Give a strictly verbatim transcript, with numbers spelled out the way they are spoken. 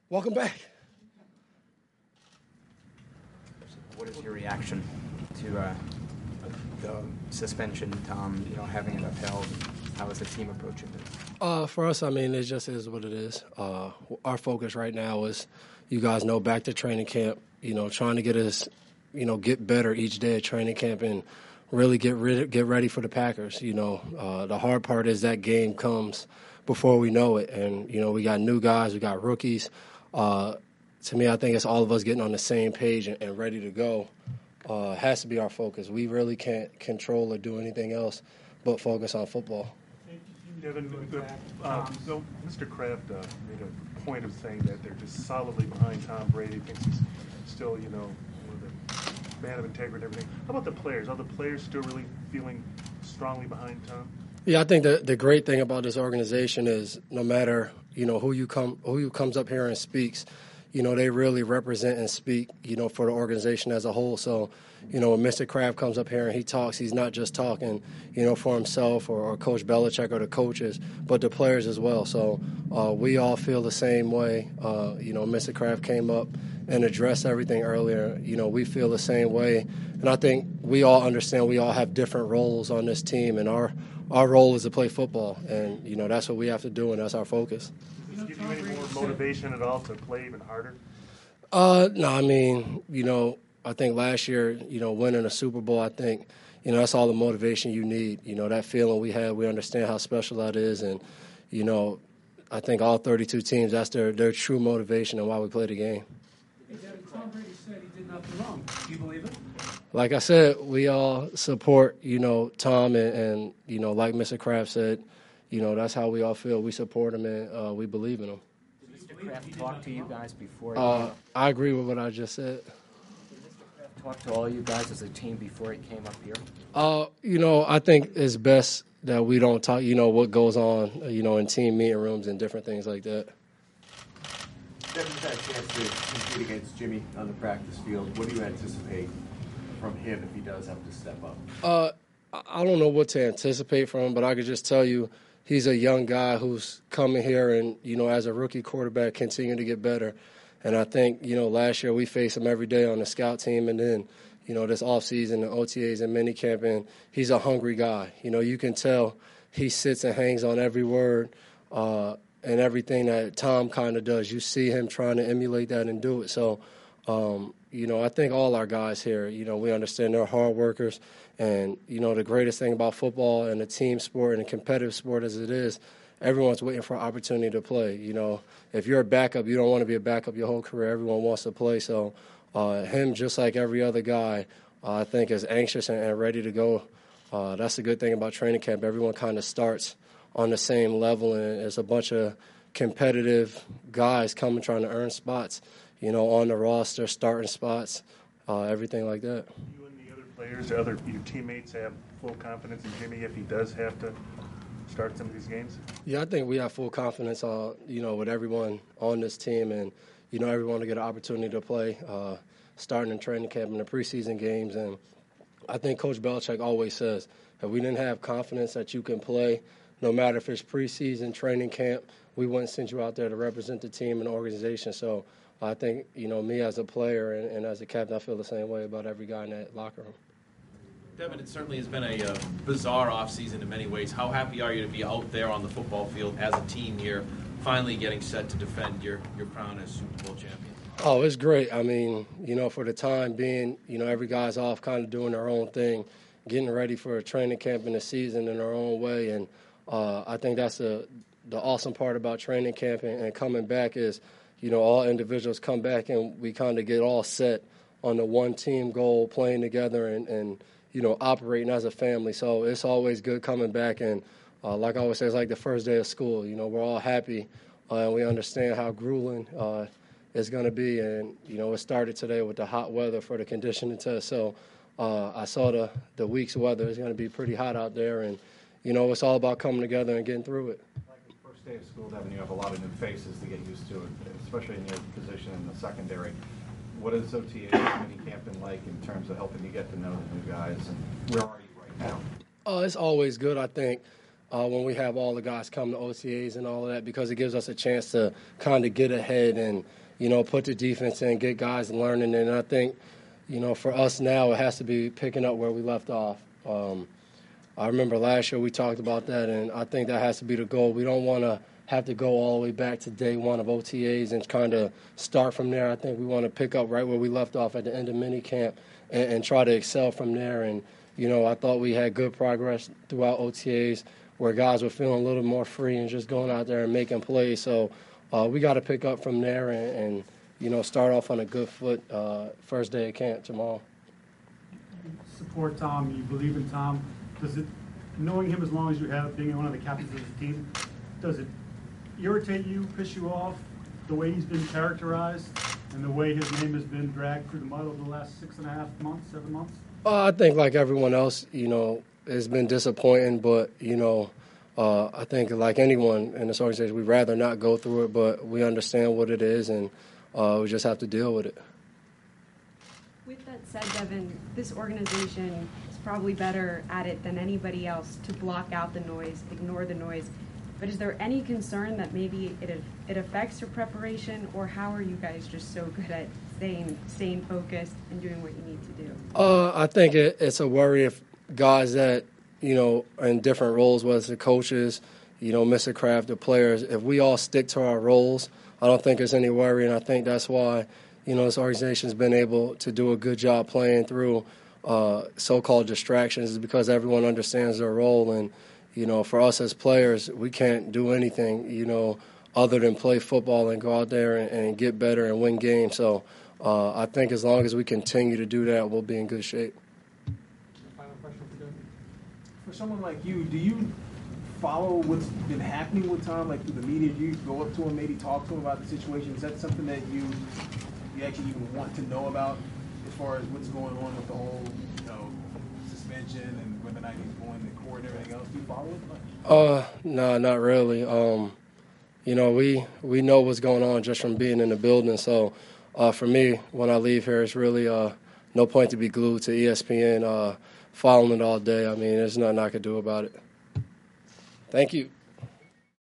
Welcome back. What is your reaction to uh, the suspension, Tom, you know, having it upheld? How is the team approaching it? Uh, for us, I mean, it just is what it is. Uh, our focus right now is, you guys know, back to training camp, you know, trying to get us, you know, get better each day at training camp and really get rid- get ready for the Packers. You know, uh, the hard part is that game comes before we know it. And, you know, we got new guys, we got rookies. Uh, to me, I think it's all of us getting on the same page and, and ready to go. Uh, has to be our focus. We really can't control or do anything else but focus on football. Devin, uh, so Mister Kraft uh, made a point of saying that they're just solidly behind Tom Brady. Thinks he's still, you know, the man of integrity and everything. How about the players? Are the players still really feeling strongly behind Tom? Yeah, I think the the great thing about this organization is no matter, you know, who you come who comes up here and speaks, you know, they really represent and speak, you know, for the organization as a whole. So, you know, when Mister Kraft comes up here and he talks, he's not just talking, you know, for himself or, or Coach Belichick or the coaches, but the players as well. So uh, we all feel the same way. Uh, you know, Mister Kraft came up and addressed everything earlier. You know, we feel the same way. And I think we all understand we all have different roles on this team, and our, our role is to play football. And, you know, that's what we have to do, and that's our focus. Does this give you any more motivation at all to play even harder? Uh, no, I mean, you know, I think last year, you know, winning a Super Bowl, I think, you know, that's all the motivation you need. You know, that feeling we had, we understand how special that is. And, you know, I think all thirty-two teams, that's their, their true motivation and why we play the game. Hey, Devin, Tom Brady said he did nothing wrong. Do you believe it? Like I said, we all support, you know, Tom and, and you know, like Mister Kraft said, you know, that's how we all feel. We support him and uh, we believe in him. Did Mister Kraft talk to you guys before? Uh, I agree with what I just said. Did Mister Kraft talk to all you guys as a team before he came up here? Uh, you know, I think it's best that we don't talk, you know, what goes on, you know, in team meeting rooms and different things like that. Devin's had a chance to compete against Jimmy on the practice field. What do you anticipate from him if he does have to step up? Uh, I don't know what to anticipate from him, but I could just tell you he's a young guy who's coming here and, you know, as a rookie quarterback, continue to get better. And I think, you know, last year we faced him every day on the scout team, and then, you know, this offseason, the O T As and minicamp, and he's a hungry guy. You know, you can tell he sits and hangs on every word uh, and everything that Tom kind of does. You see him trying to emulate that and do it. So, um, you know, I think all our guys here, you know, we understand they're hard workers. And, you know, the greatest thing about football and a team sport and a competitive sport as it is, everyone's waiting for an opportunity to play. You know, if you're a backup, you don't want to be a backup your whole career. Everyone wants to play. So uh, him, just like every other guy, uh, I think is anxious and, and ready to go. Uh, that's the good thing about training camp. Everyone kind of starts on the same level, and it's a bunch of competitive guys coming trying to earn spots, you know, on the roster, starting spots, uh, everything like that. You and the other players, the other your teammates have full confidence in Jimmy if he does have to start some of these games? Yeah, I think we have full confidence, uh, you know, with everyone on this team, and, you know, everyone to get an opportunity to play, uh, starting in training camp and the preseason games. And I think Coach Belichick always says, if we didn't have confidence that you can play, no matter if it's preseason, training camp, we wouldn't send you out there to represent the team and the organization. So I think, you know, me as a player and, and as a captain, I feel the same way about every guy in that locker room. Devin, it certainly has been a uh, bizarre offseason in many ways. How happy are you to be out there on the football field as a team here, finally getting set to defend your, your crown as Super Bowl champion? Oh, it's great. I mean, you know, for the time being, you know, every guy's off kind of doing their own thing, getting ready for a training camp in the season in their own way. And uh, I think that's the, the awesome part about training camp and, and coming back is, you know, all individuals come back and we kind of get all set on the one team goal, playing together and, and you know, operating as a family. So it's always good coming back. And uh, like I always say, it's like the first day of school. You know, we're all happy uh, and we understand how grueling uh, it's going to be. And, you know, it started today with the hot weather for the conditioning test. So uh, I saw the, the week's weather. It's going to be pretty hot out there. And, you know, it's all about coming together and getting through it. Like the first day of school, Devin, you have a lot of new faces to get used to, especially in your position in the secondary. What is O T A minicamp been like in terms of helping you get to know the new guys, and where are you right now? Uh, it's always good, I think. uh, when we have all the guys come to O T As and all of that, because it gives us a chance to kind of get ahead and, you know, put the defense in, get guys learning. And I think, you know, for us now, it has to be picking up where we left off. Um, I remember last year we talked about that, and I think that has to be the goal. We don't want to have to go all the way back to day one of O T As and kind of start from there. I think we want to pick up right where we left off at the end of minicamp and, and try to excel from there. And, you know, I thought we had good progress throughout O T As where guys were feeling a little more free and just going out there and making plays. So uh, we got to pick up from there and, and, you know, start off on a good foot uh, first day of camp tomorrow. You support Tom, you believe in Tom. Does it, knowing him as long as you have, being one of the captains of the team, does it irritate you, piss you off, the way he's been characterized and the way his name has been dragged through the mud over the last six and a half months, seven months? Uh, I think like everyone else, you know, it's been disappointing, but, you know, uh, I think like anyone in this organization, we'd rather not go through it, but we understand what it is, and uh, we just have to deal with it. With that said, Devin, this organization is probably better at it than anybody else to block out the noise, ignore the noise. But is there any concern that maybe it it affects your preparation, or how are you guys just so good at staying staying focused and doing what you need to do? Uh, I think it, it's a worry if guys that, you know, are in different roles, whether it's the coaches, you know, Mister Kraft, the players, if we all stick to our roles, I don't think there's any worry, and I think that's why, you know, this organization's been able to do a good job playing through uh, so-called distractions, is because everyone understands their role. And, you know, for us as players, we can't do anything, you know, other than play football and go out there and, and get better and win games. So uh, I think as long as we continue to do that, we'll be in good shape. Final question for Devin. For someone like you, do you follow what's been happening with Tom, like through the media? Do you go up to him, maybe talk to him about the situation? Is that something that you you actually even want to know about as far as what's going on with the whole, you know, suspension and whether or not he's going to court and everything else? Do you follow it much? Uh, no, not really. Um, you know, we, we know what's going on just from being in the building. So uh, for me, when I leave here, it's really uh, no point to be glued to E S P N, uh, following it all day. I mean, there's nothing I could do about it. Thank you.